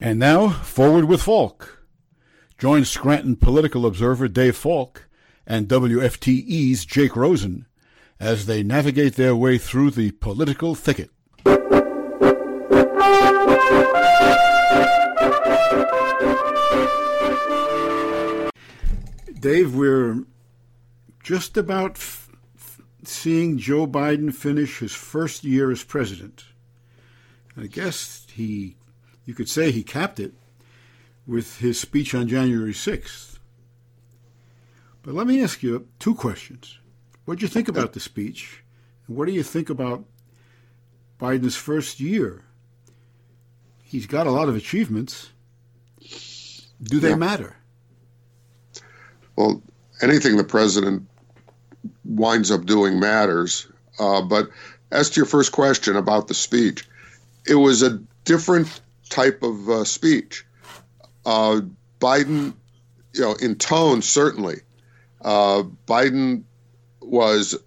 And now, Forward with Falk. Join Scranton political observer Dave Falk and WFTE's Jake Rosen as they navigate their way through the political thicket. Dave, we're just about seeing Joe Biden finish his first year as president. I guess you could say he capped it with his speech on January 6th. But let me ask you two questions. What did you think about the speech? And what do you think about Biden's first year? He's got a lot of achievements. Do they matter? Well, anything the president winds up doing matters. But as to your first question about the speech, it was a different type of speech. Biden, in tone, certainly. Biden was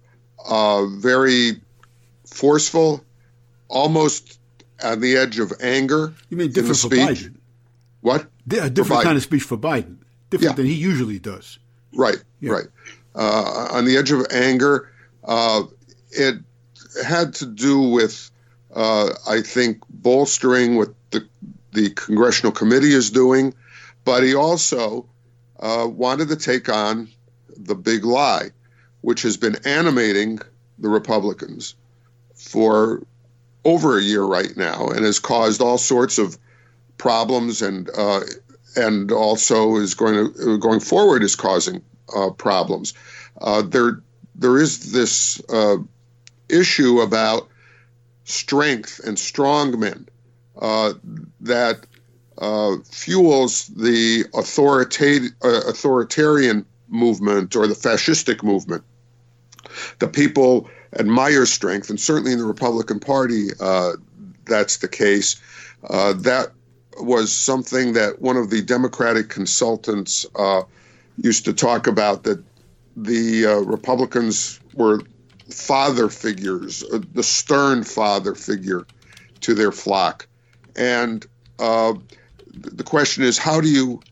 very forceful, almost on the edge of anger. You mean different for Biden? What? A different kind of speech for Biden. Different than he usually does. Right, right. On the edge of anger. It had to do with, I think, bolstering what the Congressional Committee is doing, but he also wanted to take on the big lie, which has been animating the Republicans for over a year right now and has caused all sorts of problems and also is going forward is causing problems. There is this issue about strength and strong men that fuels the authoritarian movement or the fascistic movement. The people admire strength, and certainly in the Republican Party, that's the case. That was something that one of the Democratic consultants used to talk about, that the Republicans were father figures, the stern father figure to their flock. And the question is, how do you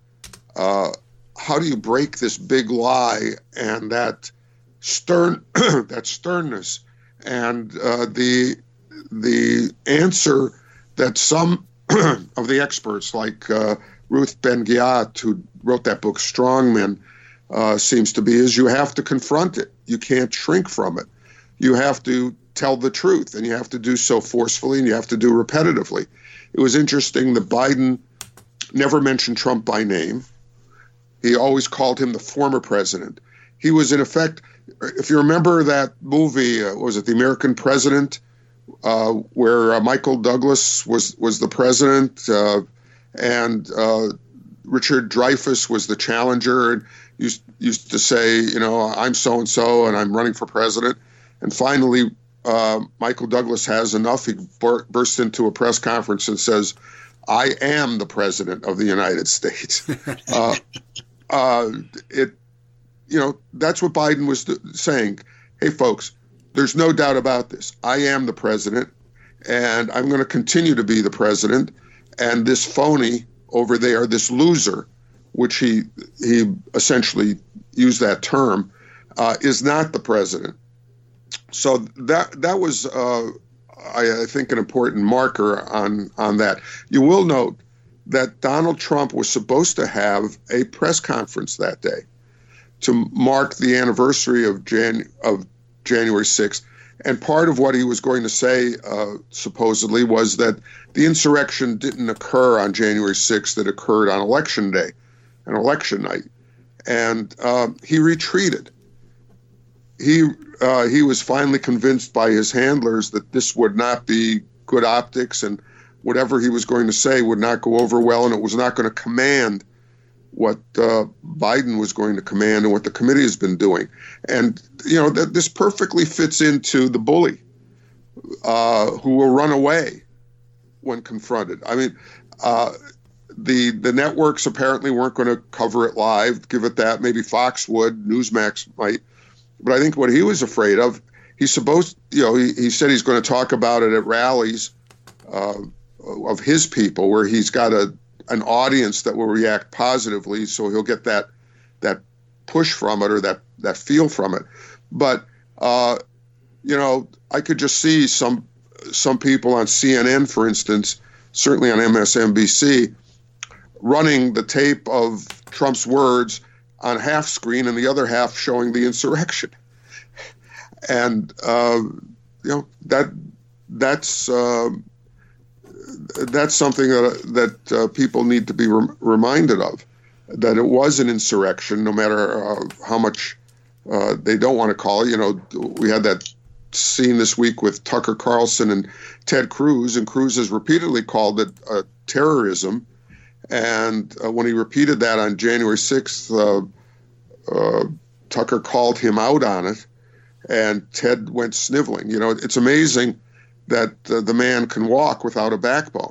break this big lie and that that sternness? And the answer that some of the experts, like Ruth Ben-Ghiat, who wrote that book Strong Men, seems to be, is you have to confront it. You can't shrink from it. You have to tell the truth, and you have to do so forcefully, and you have to do repetitively. It was interesting that Biden never mentioned Trump by name. He always called him the former president. He was, in effect, if you remember that movie, was it The American President, where Michael Douglas was the president, and Richard Dreyfuss was the challenger, and used to say, I'm so-and-so, and I'm running for president. And finally, Michael Douglas has enough. He bursts into a press conference and says, I am the president of the United States. That's what Biden was saying. Hey, folks, there's no doubt about this. I am the president, and I'm going to continue to be the president. And this phony over there, this loser, which he essentially used that term, is not the president. So that was, I think, an important marker on that. You will note that Donald Trump was supposed to have a press conference that day to mark the anniversary of January 6th. And part of what he was going to say, supposedly, was that the insurrection didn't occur on January 6th. It occurred on Election Day, an election night. And he retreated. He was finally convinced by his handlers that this would not be good optics, and whatever he was going to say would not go over well, and it was not going to command what Biden was going to command and what the committee has been doing. And, this perfectly fits into the bully who will run away when confronted. I mean, the networks apparently weren't going to cover it live, give it that. Maybe Fox would, Newsmax might. But I think what he was afraid of, he said he's going to talk about it at rallies, of his people, where he's got an audience that will react positively, so he'll get that push from it, or that feel from it. But I could just see some people on CNN, for instance, certainly on MSNBC, running the tape of Trump's words on half screen and the other half showing the insurrection. And that's something that people need to be reminded of, that it was an insurrection, no matter how much they don't want to call it. We had that scene this week with Tucker Carlson and Ted Cruz, and Cruz has repeatedly called it terrorism. And when he repeated that on January 6th, Tucker called him out on it, and Ted went sniveling. It's amazing that the man can walk without a backbone.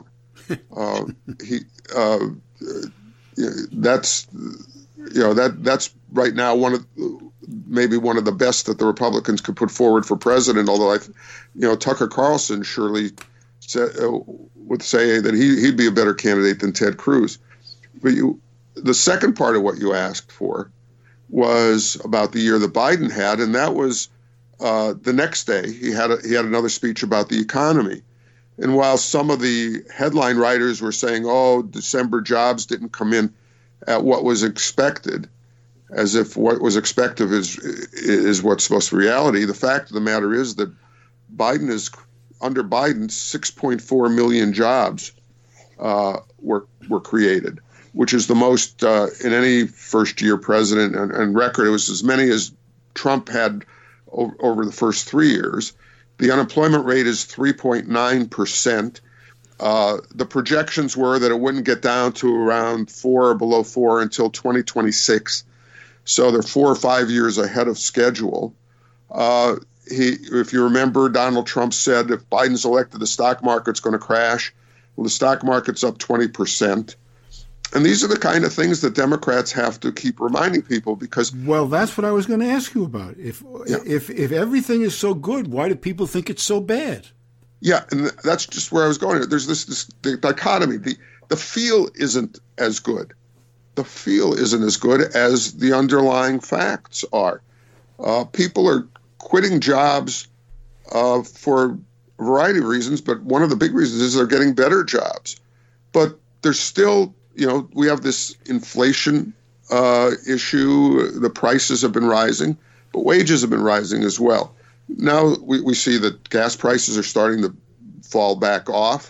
That's right now maybe one of the best that the Republicans could put forward for president. Although Tucker Carlson surely would say that he'd be a better candidate than Ted Cruz. But the second part of what you asked for was about the year that Biden had, and that was the next day he had another speech about the economy. And while some of the headline writers were saying, "Oh, December jobs didn't come in at what was expected," as if what was expected is what's supposed to be reality, the fact of the matter is that under Biden, 6.4 million jobs were created, which is the most in any first-year president and record. It was as many as Trump had over the first 3 years. The unemployment rate is 3.9%. The projections were that it wouldn't get down to around 4 or below 4 until 2026. So they're 4 or 5 years ahead of schedule. If you remember, Donald Trump said if Biden's elected, the stock market's going to crash. Well, the stock market's up 20%. And these are the kind of things that Democrats have to keep reminding people, because... Well, that's what I was going to ask you about. If everything is so good, why do people think it's so bad? Yeah, and that's just where I was going. There's this dichotomy. The feel isn't as good. The feel isn't as good as the underlying facts are. People are quitting jobs for a variety of reasons, but one of the big reasons is they're getting better jobs. But there's still... we have this inflation issue. The prices have been rising, but wages have been rising as well. Now we see that gas prices are starting to fall back off.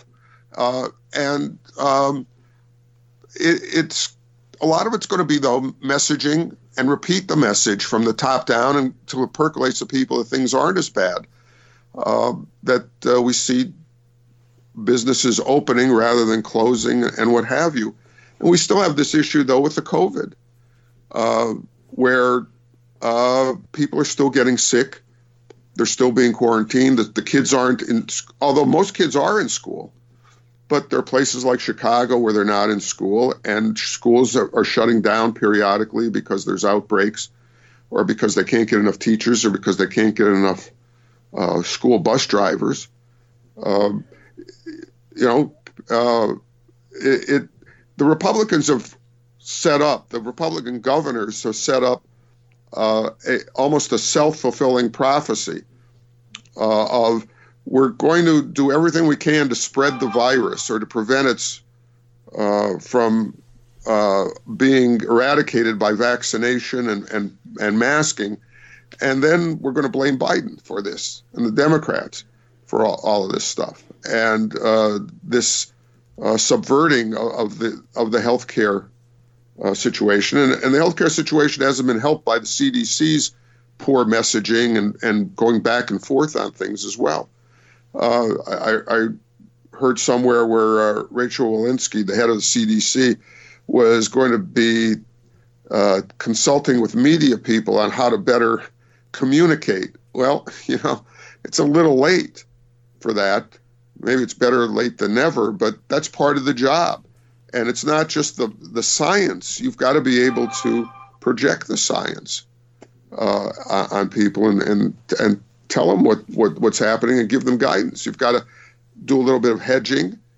It's a lot of it's going to be, though, messaging, and repeat the message from the top down until it percolates to people that things aren't as bad, that we see businesses opening rather than closing and what have you. And we still have this issue, though, with the COVID, where people are still getting sick. They're still being quarantined. The kids aren't in, although most kids are in school, but there are places like Chicago where they're not in school, and schools are shutting down periodically because there's outbreaks, or because they can't get enough teachers, or because they can't get enough school bus drivers. The Republicans have set up, the Republican governors have set up almost a self-fulfilling prophecy of, we're going to do everything we can to spread the virus, or to prevent its from being eradicated by vaccination and masking. And then we're going to blame Biden for this, and the Democrats for all of this stuff. And this subverting of the healthcare situation, and the healthcare situation hasn't been helped by the CDC's poor messaging and going back and forth on things as well. I heard somewhere where Rachel Walensky, the head of the CDC, was going to be consulting with media people on how to better communicate. Well, it's a little late for that. Maybe it's better late than never, but that's part of the job. And it's not just the science. You've got to be able to project the science on people and tell them what's happening and give them guidance. You've got to do a little bit of hedging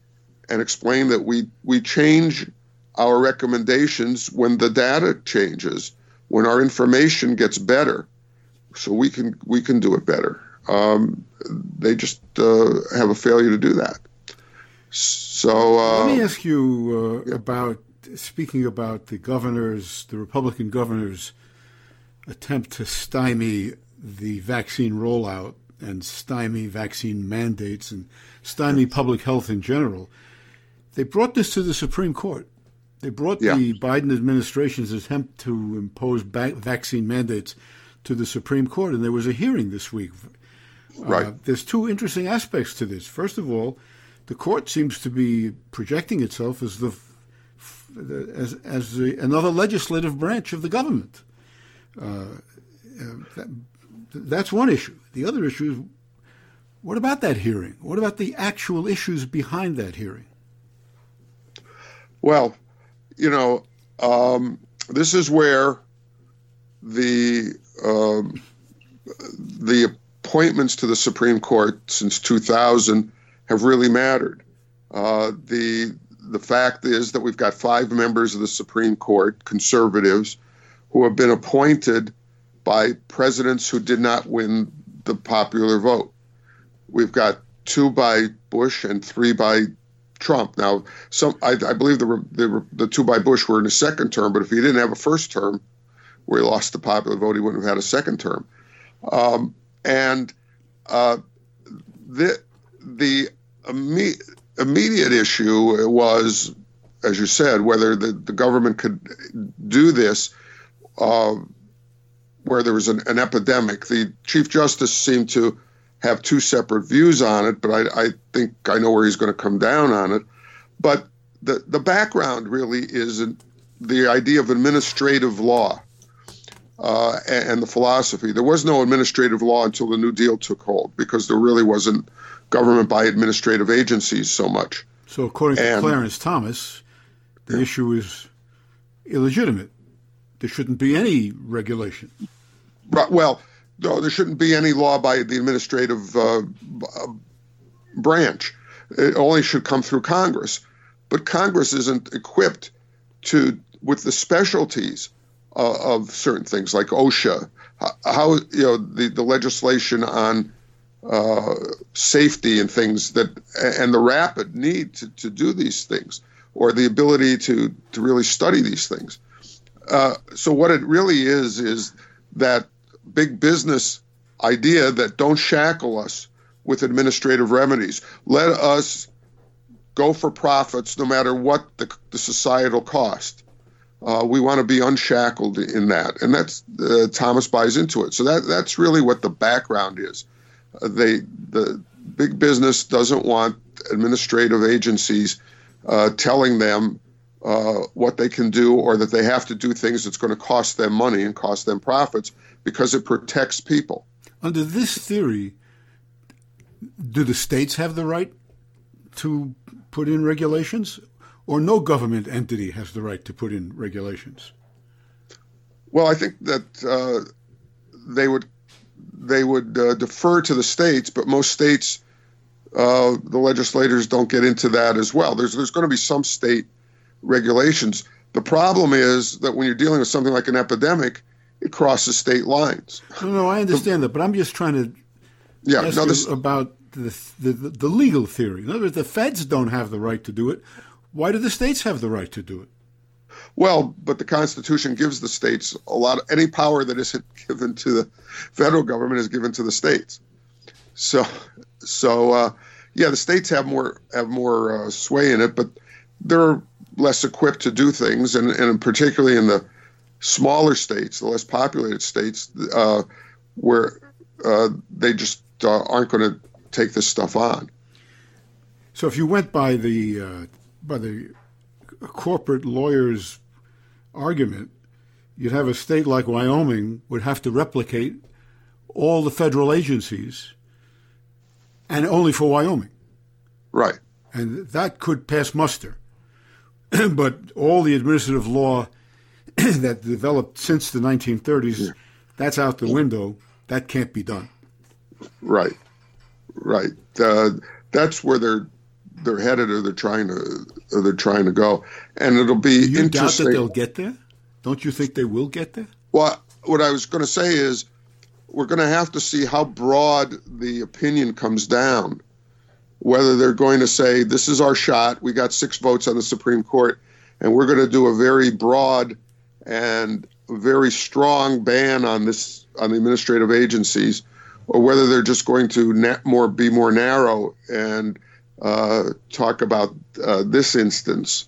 and explain that we change our recommendations when the data changes, when our information gets better, so we can do it better. They just have a failure to do that. So let me ask you speaking about the Republican governors' attempt to stymie the vaccine rollout and stymie vaccine mandates and stymie public health in general. They brought this to the Supreme Court. They brought the Biden administration's attempt to impose vaccine mandates to the Supreme Court, and there was a hearing this week. Right. There's two interesting aspects to this. First of all, the court seems to be projecting itself as another legislative branch of the government. That's one issue. The other issue is, what about that hearing? What about the actual issues behind that hearing? Well, this is where the appointments to the Supreme Court since 2000 have really mattered. The fact is that we've got 5 members of the Supreme Court, conservatives, who have been appointed by presidents who did not win the popular vote. We've got 2 by Bush and 3 by Trump. Now, I believe the 2 by Bush were in his second term, but if he didn't have a first term where he lost the popular vote, he wouldn't have had a second term. The immediate issue was, as you said, whether the government could do this where there was an epidemic. The Chief Justice seemed to have 2 separate views on it, but I think I know where he's going to come down on it. But the background really is the idea of administrative law and the philosophy. There was no administrative law until the New Deal took hold, because there really wasn't government by administrative agencies so much. So according to Clarence Thomas, the issue is illegitimate. There shouldn't be any regulation. Right. Well, no, there shouldn't be any law by the administrative branch. It only should come through Congress. But Congress isn't equipped with the specialties of certain things like OSHA, how the legislation on safety and things and the rapid need to do these things, or the ability to really study these things. So what it really is that big business idea that don't shackle us with administrative remedies. Let us go for profits no matter what the societal cost. We want to be unshackled in that. And that's Thomas buys into it. So that's really what the background is. The big business doesn't want administrative agencies telling them what they can do, or that they have to do things that's going to cost them money and cost them profits, because it protects people. Under this theory, do the states have the right to put in regulations, or no government entity has the right to put in regulations? Well, I think that they would defer to the states, but most states, the legislators don't get into that as well. There's going to be some state regulations. The problem is that when you're dealing with something like an epidemic, it crosses state lines. No, I understand that, but I'm just trying to ask you about the legal theory. In other words, the feds don't have the right to do it. Why do the states have the right to do it? Well, but the Constitution gives the states any power that isn't given to the federal government is given to the states. So the states have more sway in it, but they're less equipped to do things, and particularly in the smaller states, the less populated states, where they just aren't going to take this stuff on. So if you went by the corporate lawyer's argument, you'd have a state like Wyoming would have to replicate all the federal agencies, and only for Wyoming. Right. And that could pass muster. But all the administrative law that developed since the 1930s, that's out the window. That can't be done. Right. That's where they're headed or they're trying to go. And it'll be Do you doubt interesting. that they'll get there? Don't you think they will get there? Well, what I was going to say is we're going to have to see how broad the opinion comes down, whether they're going to say, this is our shot, we got 6 votes on the Supreme Court, and we're going to do a very broad and very strong ban on the administrative agencies, or whether they're just going to be more narrow and talk about this instance.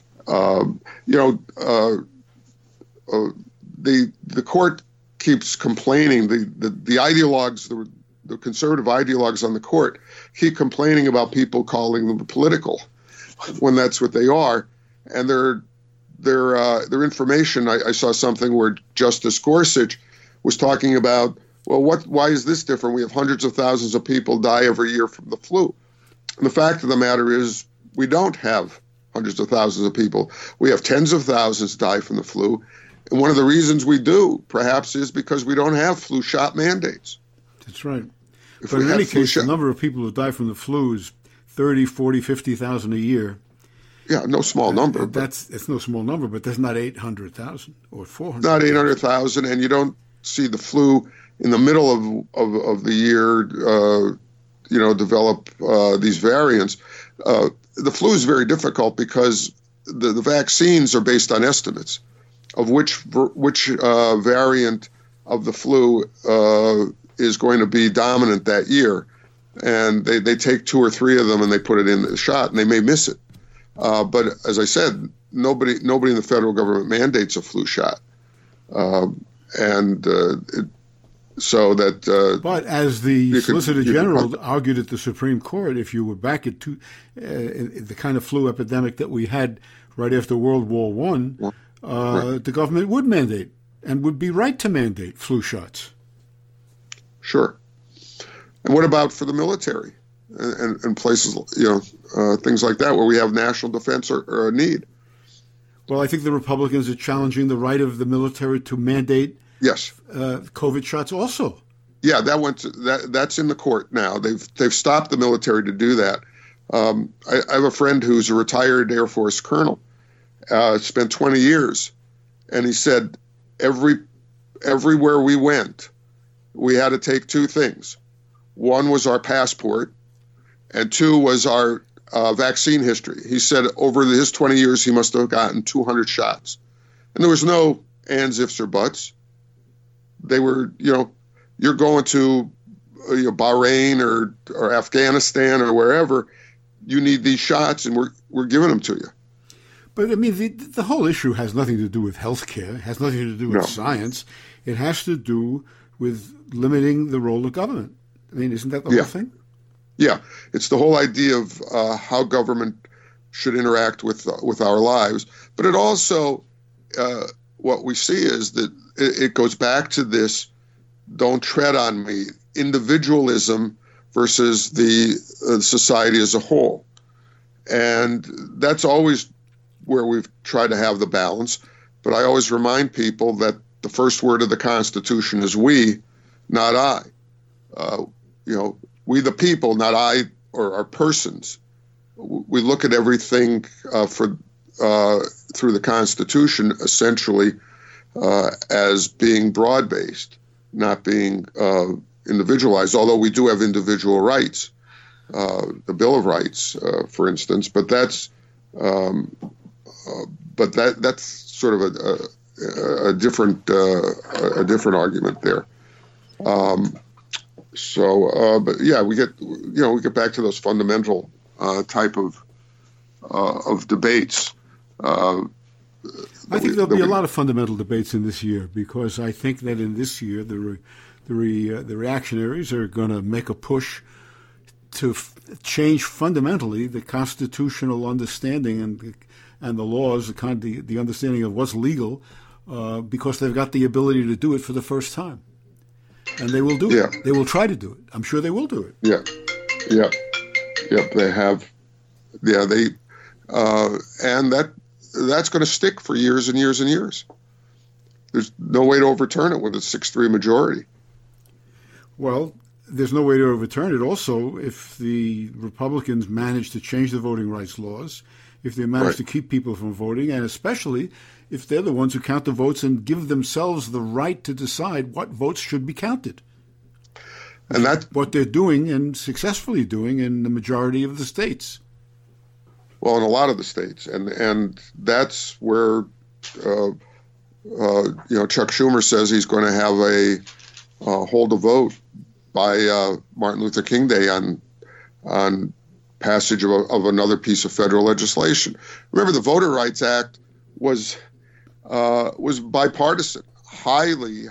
The court keeps complaining. The ideologues, the conservative ideologues on the court, keep complaining about people calling them political, when that's what they are. And their information. I saw something where Justice Gorsuch was talking about, well, why is this different? We have hundreds of thousands of people die every year from the flu. And the fact of the matter is, we don't have hundreds of thousands of people. We have tens of thousands die from the flu. And one of the reasons we do, perhaps, is because we don't have flu shot mandates. That's right. But in any case, the number of people who die from the flu is 30, 40, 50,000 a year. Yeah, no small number. It's no small number, but that's not 800,000 or 400,000. Not 800,000, and you don't see the flu in the middle of the year, develop these variants. The flu is very difficult because the vaccines are based on estimates of which variant of the flu is going to be dominant that year. And they take 2 or 3 of them and they put it in the shot, and they may miss it. But as I said, nobody in the federal government mandates a flu shot. So that. But as the Solicitor General argued at the Supreme Court, if you were back at the kind of flu epidemic that we had right after World War I, the government would mandate and would be right to mandate flu shots. Sure. And what about for the military and places, things like that where we have national defense or a need? Well, I think the Republicans are challenging the right of the military to mandate COVID shots also. Yeah, that's in the court now. They've stopped the military to do that. I have a friend who's a retired Air Force colonel, spent 20 years, and he said everywhere we went, we had to take 2 things. One was our passport, and 2 was our vaccine history. He said over his 20 years, he must have gotten 200 shots. And there was no ands, ifs, or buts. They were, you're going to Bahrain or Afghanistan or wherever, you need these shots, and we're giving them to you. But, I mean, the whole issue has nothing to do with healthcare. It has nothing to do with science. It has to do with limiting the role of government. I mean, isn't that the whole thing? Yeah. It's the whole idea of how government should interact with our lives. But it also, what we see is that it goes back to this, don't tread on me, individualism versus the society as a whole. And that's always where we've tried to have the balance. But I always remind people that the first word of the Constitution is we, not I. We the people, not I or our persons. We look at everything through the Constitution essentially as being broad-based, not being individualized, although we do have individual rights, the Bill of Rights, for instance, but that's sort of a different argument there. But yeah, we get back to those fundamental type of debates. I think there'll be a lot of fundamental debates in this year, because I think that in this year the reactionaries are going to make a push to change fundamentally the constitutional understanding and the laws, the understanding of what's legal, because they've got the ability to do it for the first time. And they will do it. They will try to do it. I'm sure they will do it. They have. And that's going to stick for years and years and years. There's no way to overturn it with a 6-3 majority. Well, there's no way to overturn it. Also, if the Republicans manage to change the voting rights laws, if they manage to keep people from voting, and especially if they're the ones who count the votes and give themselves the right to decide what votes should be counted. And that's what they're doing and successfully doing in the majority of the states. Well, in a lot of the states. And that's where, Chuck Schumer says he's going to have hold a vote by Martin Luther King Day on passage of another piece of federal legislation. Remember, the Voter Rights Act was bipartisan, highly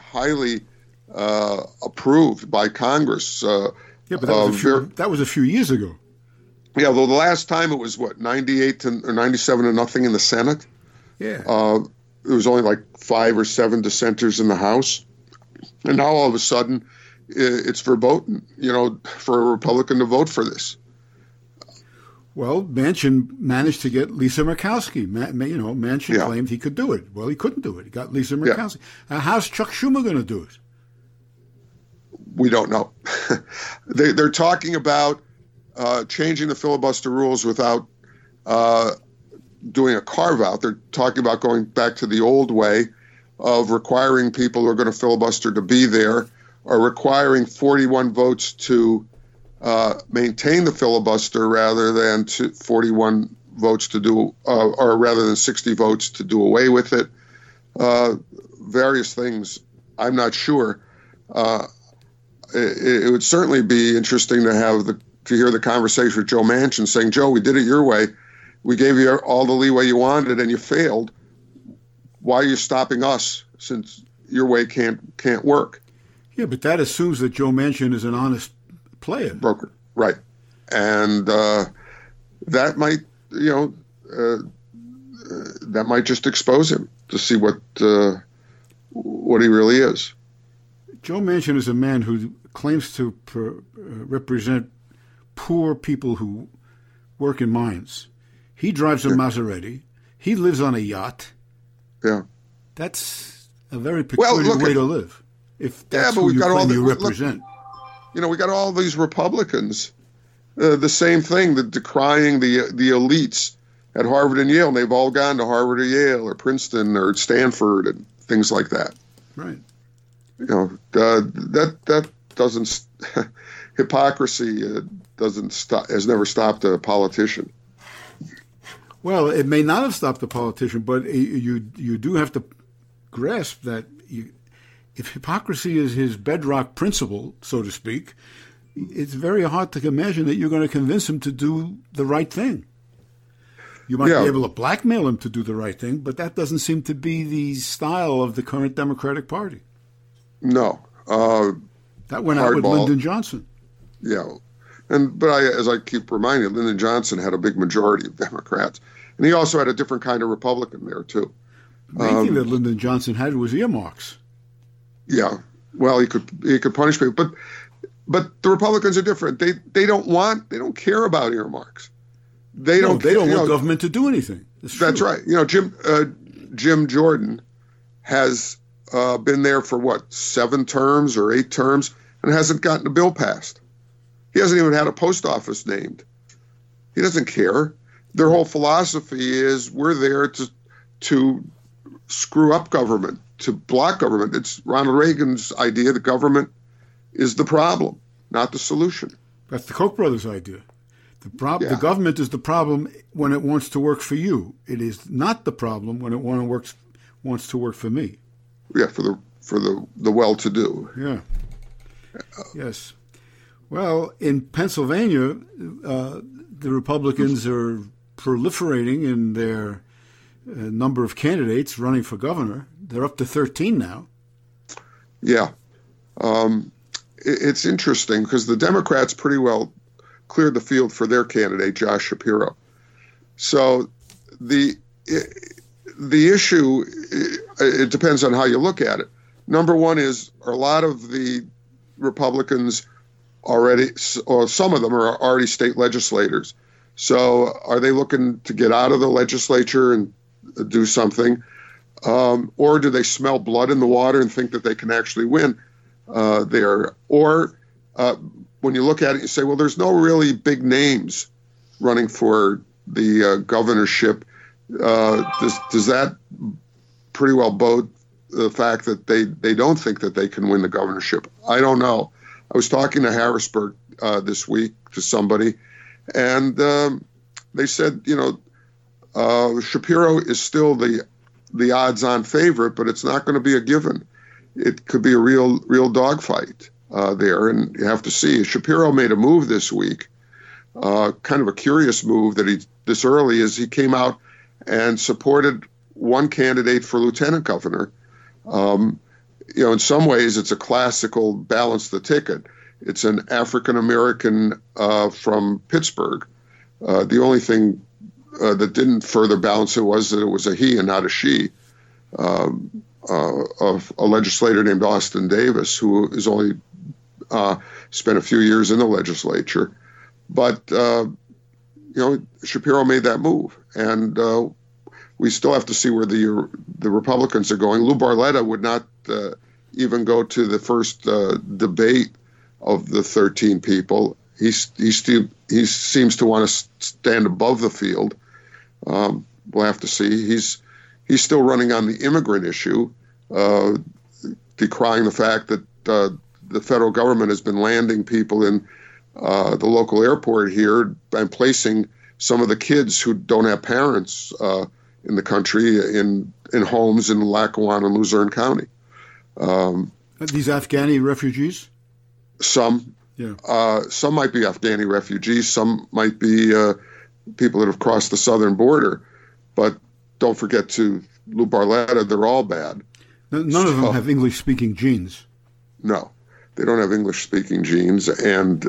approved by Congress. But that was a few years ago. Yeah, though the last time it was 98 or 97 to nothing in the Senate. Yeah, it was only like 5 or 7 dissenters in the House, and now all of a sudden it's verboten. For a Republican to vote for this. Well, Manchin managed to get Lisa Murkowski. Manchin claimed he could do it. Well, he couldn't do it. He got Lisa Murkowski. How's Chuck Schumer going to do it? We don't know. They're talking about changing the filibuster rules without doing a carve-out. They're talking about going back to the old way of requiring people who are going to filibuster to be there, or requiring 41 votes to maintain the filibuster rather than 41 votes to do, or rather than 60 votes to do away with it. Various things. I'm not sure. It would certainly be interesting to hear the conversation with Joe Manchin saying, "Joe, we did it your way. We gave you all the leeway you wanted, and you failed. Why are you stopping us since your way can't work?" Yeah, but that assumes that Joe Manchin is an honest player. Broker, right? And that might, that might just expose him to see what he really is. Joe Manchin is a man who claims to represent poor people who work in mines. He drives a Maserati. He lives on a yacht. Yeah. That's a very peculiar way to live, if that's who you claim you represent. We got all these Republicans, the same thing, decrying the elites at Harvard and Yale. And they've all gone to Harvard or Yale or Princeton or Stanford and things like that. Right. That doesn't hypocrisy has never stopped a politician. Well, it may not have stopped a politician, but you do have to grasp that if hypocrisy is his bedrock principle, so to speak, it's very hard to imagine that you're going to convince him to do the right thing. You might be able to blackmail him to do the right thing, but that doesn't seem to be the style of the current Democratic Party. No. That went out with Lyndon Johnson. Yeah. But as I keep reminding you, Lyndon Johnson had a big majority of Democrats. And he also had a different kind of Republican there, too. The main thing that Lyndon Johnson had was earmarks. Yeah. Well, he could punish people. But the Republicans are different. They don't care about earmarks. They don't want government to do anything. That's right. Jim Jordan has been there for 7 terms or 8 terms and hasn't gotten a bill passed. He hasn't even had a post office named. He doesn't care. Their whole philosophy is we're there to screw up government, to block government. It's Ronald Reagan's idea that government is the problem, not the solution. That's the Koch brothers' idea. The government is the problem when it wants to work for you. It is not the problem when it wants to work for me. Yeah, for the well-to-do. Yeah. Yes. Well, in Pennsylvania, the Republicans are proliferating in their number of candidates running for governor. They're up to 13 now. Yeah. It's interesting because the Democrats pretty well cleared the field for their candidate, Josh Shapiro. So the issue, it depends on how you look at it. Number one is, are a lot of the Republicans already, or some of them are already state legislators. So are they looking to get out of the legislature and do something? Or do they smell blood in the water and think that they can actually win there? Or when you look at it, you say, well, there's no really big names running for the governorship. Does that pretty well bode the fact that they don't think that they can win the governorship? I don't know. I was talking to Harrisburg this week to somebody, and they said, Shapiro is still the odds-on favorite, but it's not going to be a given. It could be a real dogfight there, and you have to see. Shapiro made a move this week, kind of a curious move that this early, is he came out and supported one candidate for lieutenant governor. In some ways, it's a classical balance the ticket. It's an African-American from Pittsburgh. The only thing that didn't further balance it was that it was a he and not a she, of a legislator named Austin Davis, who has only spent a few years in the legislature. But, Shapiro made that move. And we still have to see where the Republicans are going. Lou Barletta would not even go to the first debate of the 13 people. He seems to want to stand above the field. We'll have to see. He's still running on the immigrant issue, decrying the fact that the federal government has been landing people in the local airport here and placing some of the kids who don't have parents in the country in homes in Lackawanna and Luzerne County. These Afghani refugees? Some. Yeah. Some might be Afghani refugees. Some might be people that have crossed the southern border. But don't forget to Lou Barletta, they're all bad. None of them have English-speaking genes. No, they don't have English-speaking genes. And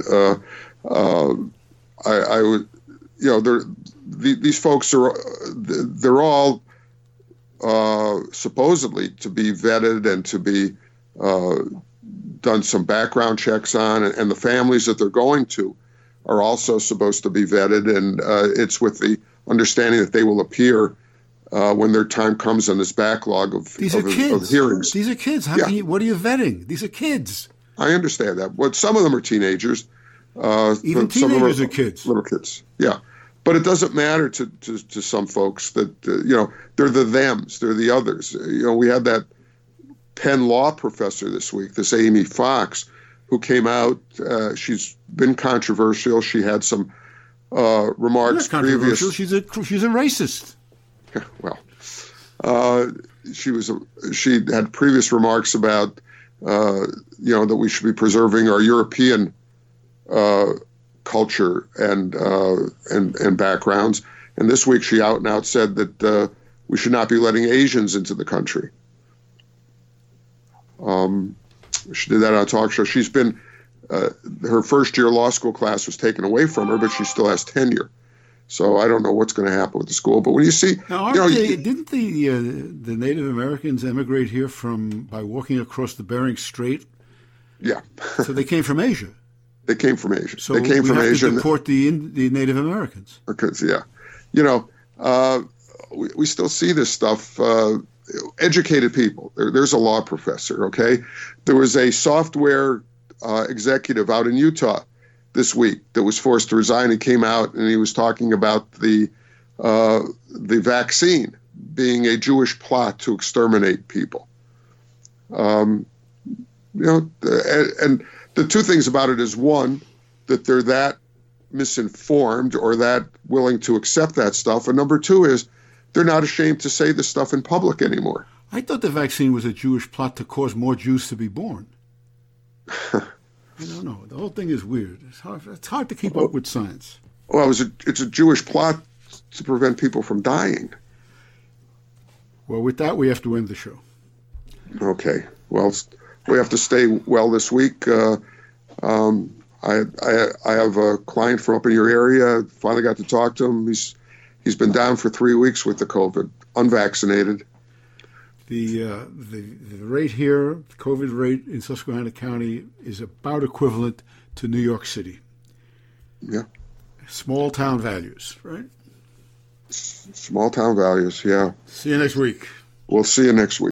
I would, these folks they're all supposedly to be vetted and to be done some background checks on, and the families that they're going to are also supposed to be vetted, and it's with the understanding that they will appear when their time comes on this backlog of hearings. These are kids. What are you vetting? These are kids. I understand that. But some of them are teenagers. Even teenagers are kids. Little kids, yeah. But it doesn't matter to some folks that, they're the thems, they're the others. We had that Penn law professor this week, this Amy Fox, who came out. She's been controversial. She had some remarks controversial. She's a racist. Well, she had previous remarks about that we should be preserving our European culture and backgrounds. And this week she out and out said that we should not be letting Asians into the country. She did that on a talk show. She's been her first year law school class was taken away from her, but she still has tenure. So I don't know what's going to happen with the school. But when you see, didn't the Native Americans emigrate here by walking across the Bering Strait? Yeah. So they came from Asia. They came from Asia. So they came from Asia. To deport the Native Americans. Because we still see this stuff. Educated people. There's a law professor. Okay, there was a software executive out in Utah this week that was forced to resign. He came out and he was talking about the vaccine being a Jewish plot to exterminate people. And the two things about it is, one, that they're that misinformed or that willing to accept that stuff, and number two is they're not ashamed to say this stuff in public anymore. I thought the vaccine was a Jewish plot to cause more Jews to be born. I don't know. The whole thing is weird. It's hard to keep up with science. Well, it's a Jewish plot to prevent people from dying. Well, with that, we have to end the show. Okay. Well, we have to stay well this week. I have a client from up in your area. Finally got to talk to him. He's been down for 3 weeks with the COVID, unvaccinated. The rate here, the COVID rate in Susquehanna County, is about equivalent to New York City. Yeah. Small town values, right? Small town values, yeah. See you next week. We'll see you next week.